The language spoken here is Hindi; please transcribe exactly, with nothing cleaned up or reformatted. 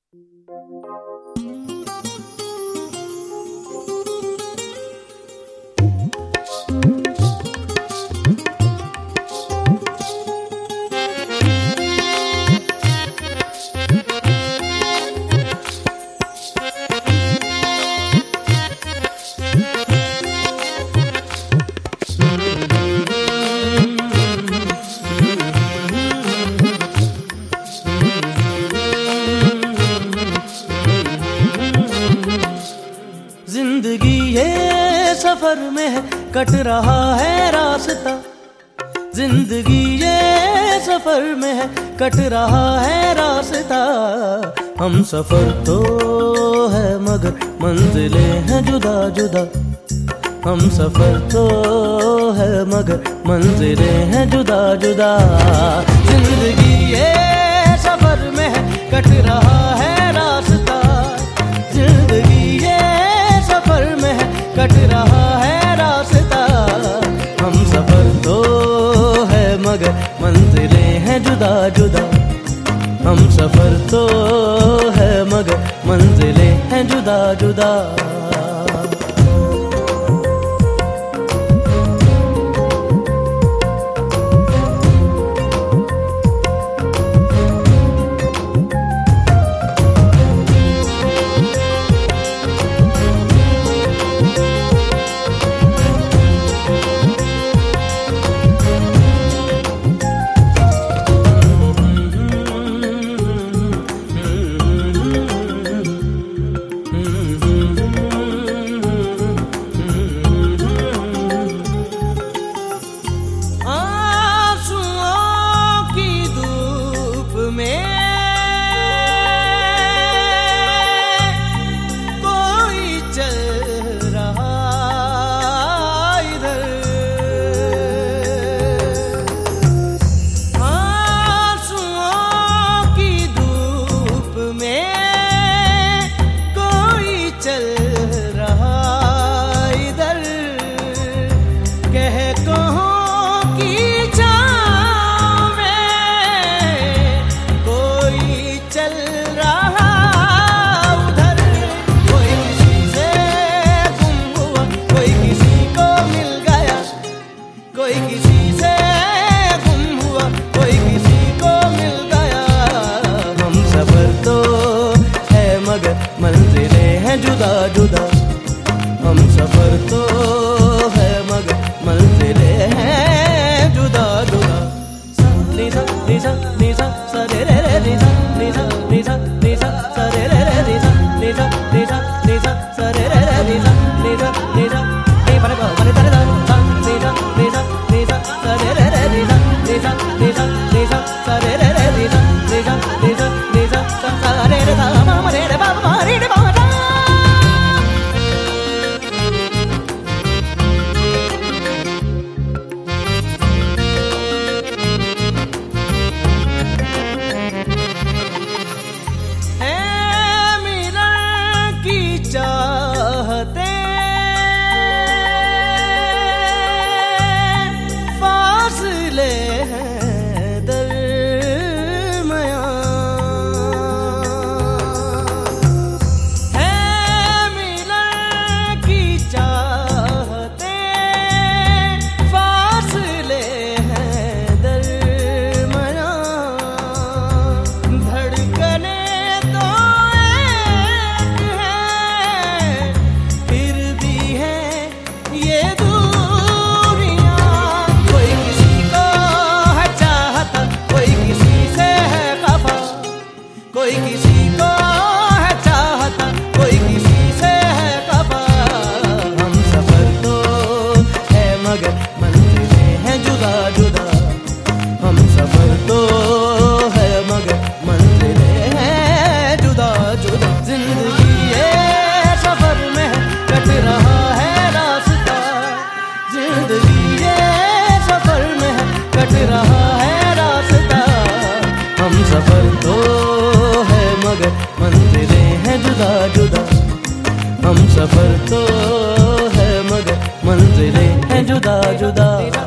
जिंदगी ये सफर में है, कट रहा है रास्ता। जिंदगी ये सफर में है, कट रहा है रास्ता। हम सफर तो है मगर मंजिलें हैं जुदा जुदा। हम सफर तो है मगर मंजिलें हैं जुदा जुदा। जिंदगी ये सफर में है, कट रहा है रास्ता। जिंदगी ये सफर में है, कट रहा है रास्ता। हम सफर तो है मगर मंजिलें हैं जुदा जुदा। हम सफर तो है मगर मंजिलें हैं जुदा जुदा। जुदा जुदा हम सफर तो है मगर मंजिलें हैं जुदा जुदा। नीसा नीसा नीसा सरे रे रे नीसा नीसा नीसा नीसा सरे रे रे नीसा नीसा नीसा नीसा सरे रे रे नीसा नीसा नीसा नी परे ग परे तरे दा नीसा नीसा नीसा सरे रे रे नीसा नीसा नीसा नीसा सरे रे रे नीसा नीसा नीसा नीसा सरे रे दा मा मा रे रे बा मा रे रे बा। चाहते फासले हैं दरमियां है मिलन की चाहते फासले हैं दरमियां धड़कने तो ये दूरियां कोई किसी को है चाहता कोई किसी से है खफा कोई किसी को है चाहता कोई किसी से है खफा। हम सफर तो है मगर मंजिलें हैं जुदा जुदा। हम सफर तो है मगर मंजिलें हैं जुदा जुदा। जिंदगी ये सफर में है कट रहा जिंदगी ये सफर में है कट रहा है रास्ता। हम सफर तो है मगर मंजिलें हैं जुदा जुदा। हम सफर तो है मगर मंजिलें हैं जुदा जुदा।